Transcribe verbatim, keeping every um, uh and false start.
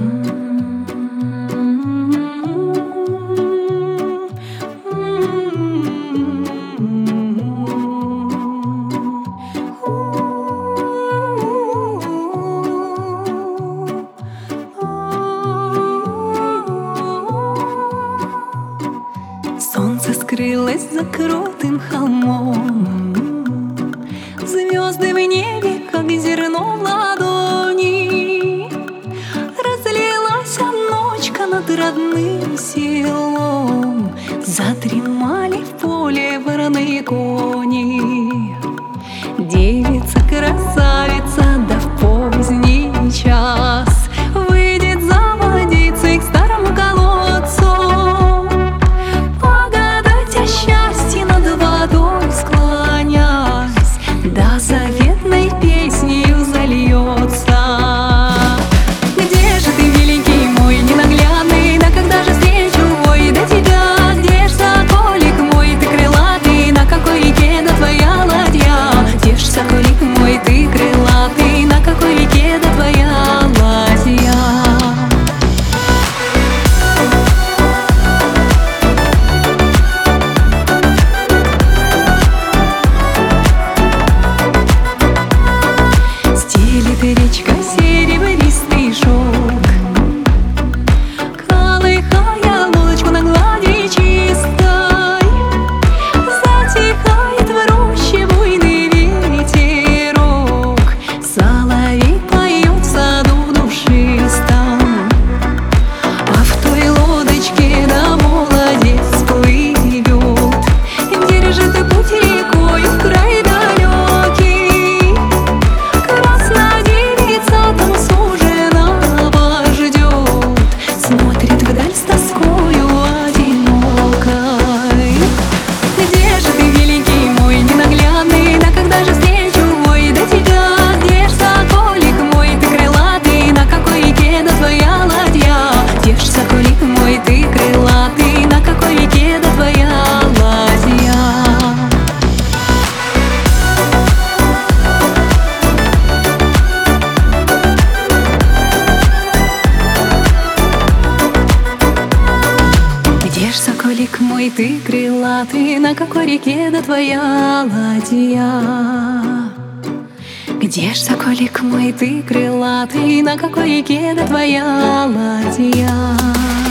Солнце скрылось за крутым холмом, звезды в небе, как зерно в ладони. Разлилась ночка над родным селом, задремали в поле вороны и кони. Девица-красавица, да в поздний час выйдет за водицей к старому колодцу, погадать о счастье над водой склонясь, да заветной песнею зальется. Где же ты, великий мой, ненаглядный, да когда же встречу вой до тебя? Где ж соколик мой, ты крылатый, на какой реке да твоя ладья? Где ж соколик мой, ты крылатый, на какой реке да твоя ладья? Стелит речка серебристый шелк, колыхая лодочку на глади чистой. Затихает в роще буйный ветерок, соловей поет в саду душистом. А в той лодочке да молодец плывет, держит путь рекой в край далекий. Красная девица там суженого ждет, смотрит вдаль с тоскою одинокой. Где же ты, великий мой, ненаглядный, да когда же встречу вой до тебя? Где ж соколик мой, ты крылатый, на какой реке да твоя ладья? Где ж соколик мой, ты крылатый, на какой реке да твоя ладья? Где ж соколик мой, ты крылатый, на какой реке да твоя ладья? Где ж соколик мой, ты крылатый, на какой реке да твоя ладья?